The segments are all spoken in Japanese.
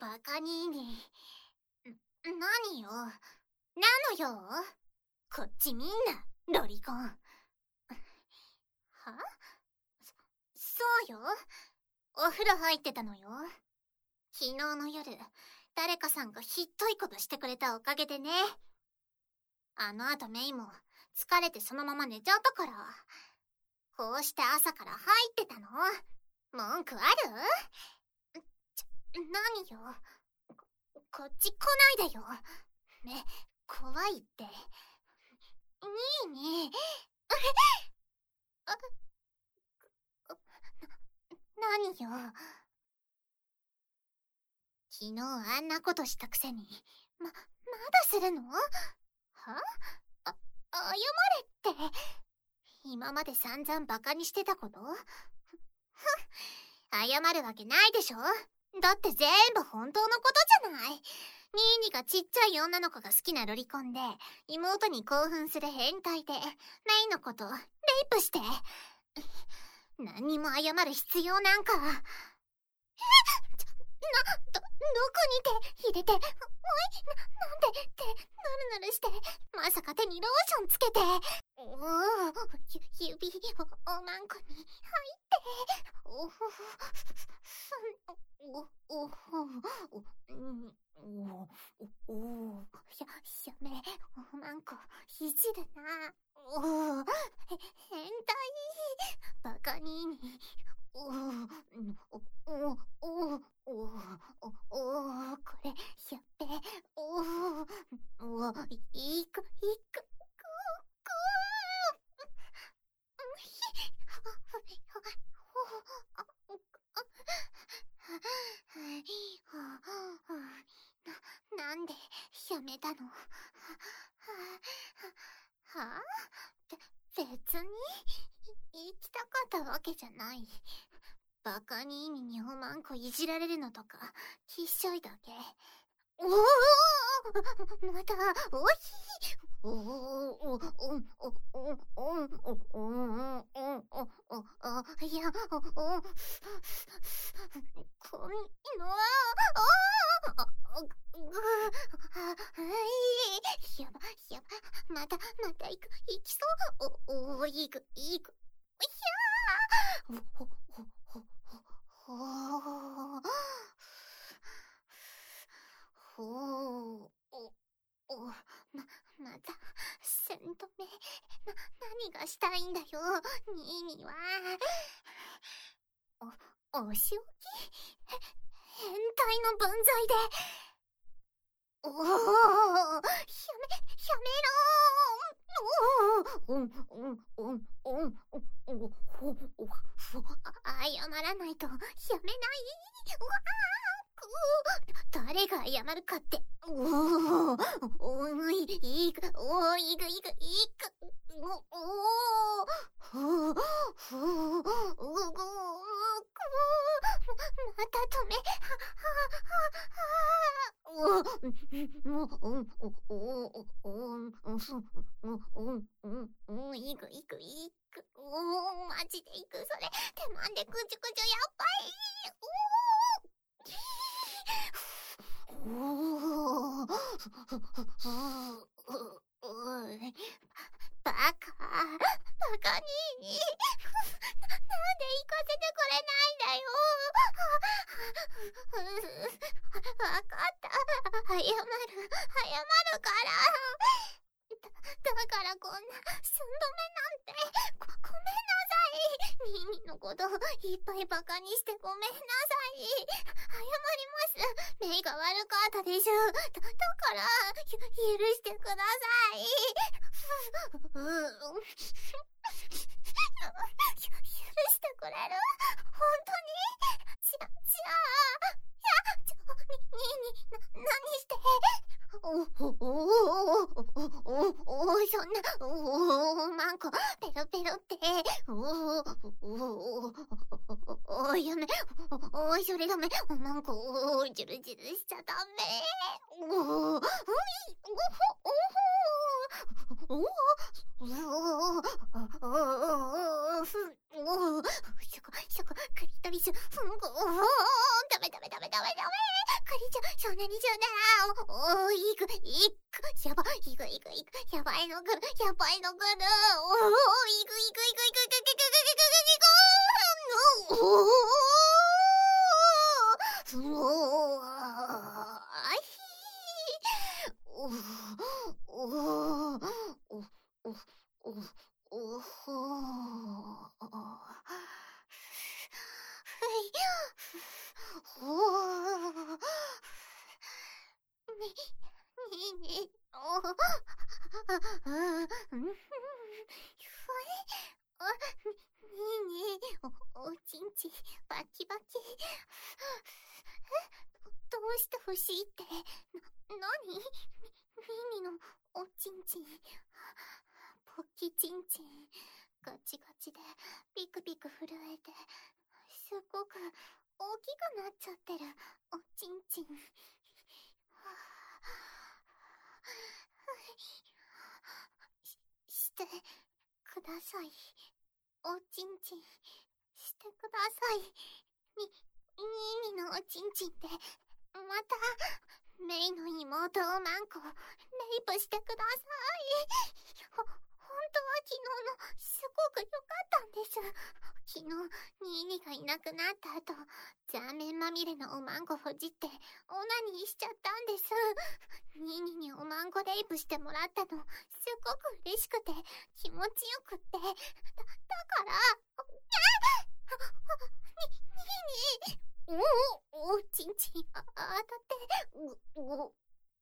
バカニーニ。何よ。なのよ。こっちみんな、ロリコン。は？そうよ。お風呂入ってたのよ。昨日の夜、誰かさんがひっどいことしてくれたおかげでね。あの後メイも疲れてそのまま寝ちゃったから。こうして朝から入ってたの。文句ある？何よ。こっち来ないでよ。怖いって。にーに何よ。昨日あんなことしたくせに、まだするの？は？謝れって。今まで散々バカにしてたこと？謝るわけないでしょ。だって全部本当のことじゃない。ニーニがちっちゃい女の子が好きなロリコンで、妹に興奮する変態で、メイのこと、レイプして。何にも謝る必要なんか。どこに手入れて、おい、なんで手、ぬるぬるして、まさか手にローションつけて。指、おまんこに入って、やめ、おまんこ、いじるな。変態、バカニーニ。これ、やっべ、いく、なんで、やめたの？は？別に、行きたかったわけじゃない。バカニーニにおまんこいじられるのとか、きっしょいだけ。また、おいいや、こんのは、やば、また行きそう。いく。ひゃまた、せんとめ、何がしたいんだよ、ニーニは。お仕置き？変態の分際で。やめろ。謝らないと、やめない。誰が謝るかって。いく。また止め。いく。マジでいく。それ、手間でぐちゅぐちゅやばい。バカにーに。なんで行かせてくれないんだよ。わかった。謝るから。だからこんな寸止めなんて。ごめんなさい。ニーニのこといっぱいバカにしてごめんなさい。謝ります。メイが悪かったでしょ。だから許してください。許してくれる？本当に？じゃあ、ニーニ、何して？そんな、マンコ、ペロペロって。やめ。それダメ。マンコ、ジュルジュルしちゃダメ。クリトリス。ダメ。クリちそんなにじゃな。いく、やばい、いく、やばいの来る、やばいの来る。いく、おちんちバキバキ。どうして欲しいって。なに？ミミのおちんちん。ポッキチンチン。ガチガチでピクピク震えて、すっごく大きくなっちゃってるおちんちん。してください。おちんちんしてください。ミミのおちんちんってまたメイの妹をマンコレイプしてください。本当は昨日のすごく良かったんです。昨日ニーニがいなくなった後、ザーメンまみれのおまんこほじってオナニーしちゃったんです。ニーニにおまんこレイプしてもらったのすごく嬉しくて気持ちよくって、だからニーニおちんちん当たって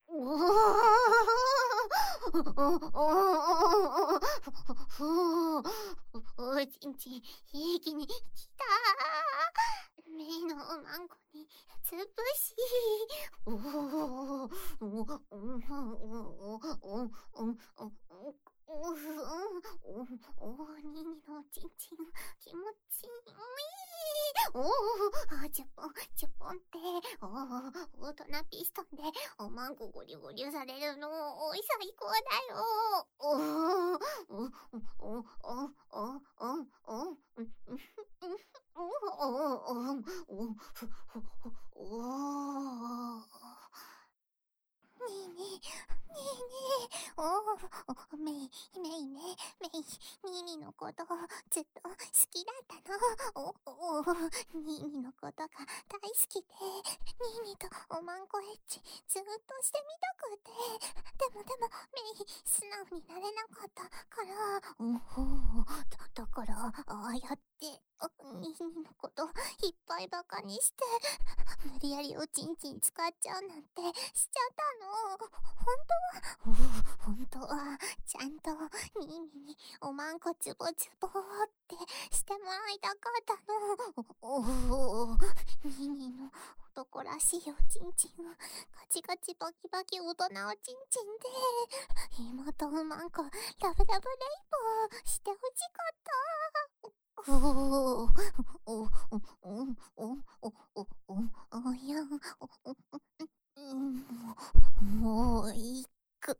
おちんちんいい気に来た。メイのおまんこにつぶし。ニニのおちんちん気持ちいい。チュポンチュポンって、大人ピストンでおまんこゴリゴリされるの最高だよ。ねえねえ、メイね、ニーニのことずっと好きだったの。ニーニのことが大好きで、ニーニとおまんこエッチずっとしてみたくて、でもメイ素直になれなかったから、だからああやってニーニのこといっぱいバカにして、無理やりおちんちん使っちゃうなんてしちゃったの。本当はちゃんとニーニにおまんこつぼつぼってしてもらいたかったの。ニーニの男らしいおちんちんはガチガチバキバキ大人おちんちんで、妹おまんこラブラブレイプしてほしかった。もういく。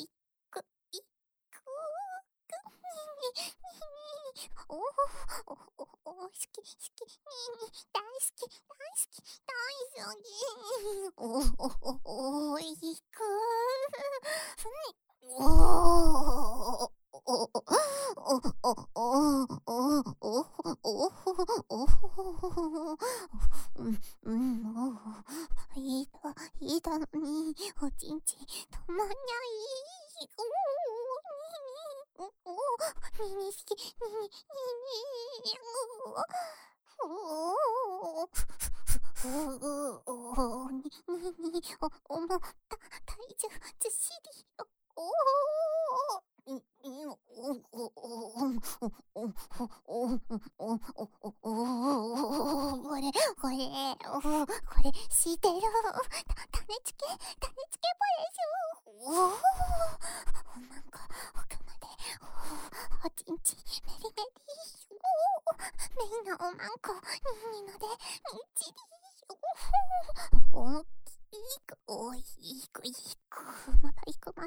好き、大好き、いく。いたのに、おちんち止まんない。好き、思った体重ずっしり。これ、知ってる。種付けパレス。なんか、奥まで、おちんち、メリメリ。メイのおまんこ、ニーニので、みっちり。大きく、また行く。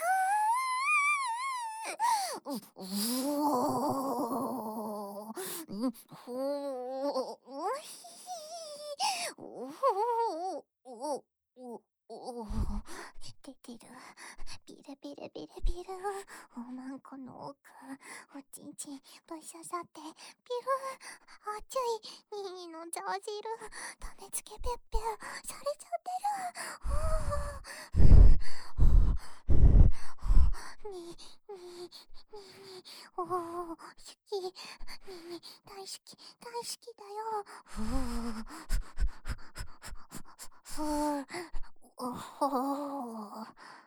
うおー、ほー、出てる。ビルビルビルビル。おまんこの奥。おちんちんぶっ刺さって。ビル。熱い。ニーのジャージル。種付けペッペュ。されちゃってる。におー、好き。大好き、大好きだよ。ふぅ、おほー。